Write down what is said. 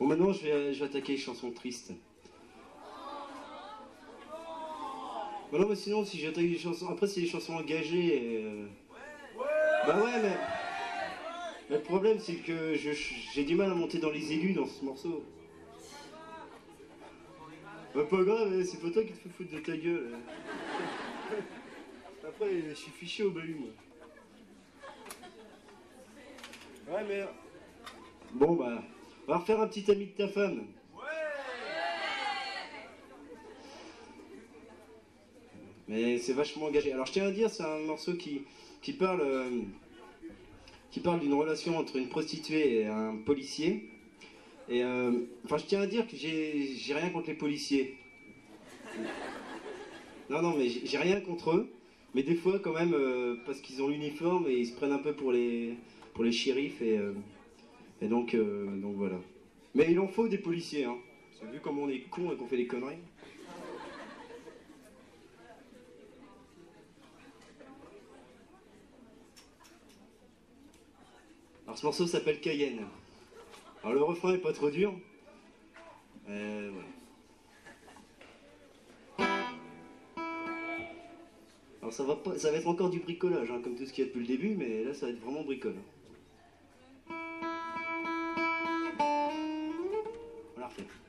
Bon, maintenant je vais attaquer les chansons tristes. Bah non, mais sinon, si j'attaque des chansons. Après, c'est des chansons engagées. Bah ouais, mais le problème, c'est que j'ai du mal à monter dans les aigus dans ce morceau. Bah, pas grave, c'est pas toi qui te fais foutre de ta gueule. Après, je suis fiché au bahut, moi. Ouais, mais. Bon, bah. On va refaire un petit ami de ta femme. Mais c'est vachement engagé. Alors je tiens à dire, c'est un morceau qui parle d'une relation entre une prostituée et un policier. Et enfin, je tiens à dire que j'ai rien contre les policiers. Non, non, mais j'ai rien contre eux. Mais des fois, quand même, parce qu'ils ont l'uniforme et ils se prennent un peu pour les shérifs et donc voilà. Mais il en faut des policiers, hein. Parce que vu comme on est cons et qu'on fait des conneries. Alors ce morceau s'appelle Cayenne. Alors le refrain est pas trop dur. Voilà. Alors ça va être encore du bricolage, hein, comme tout ce qu'il y a depuis le début, mais là ça va être vraiment bricole. On la refait.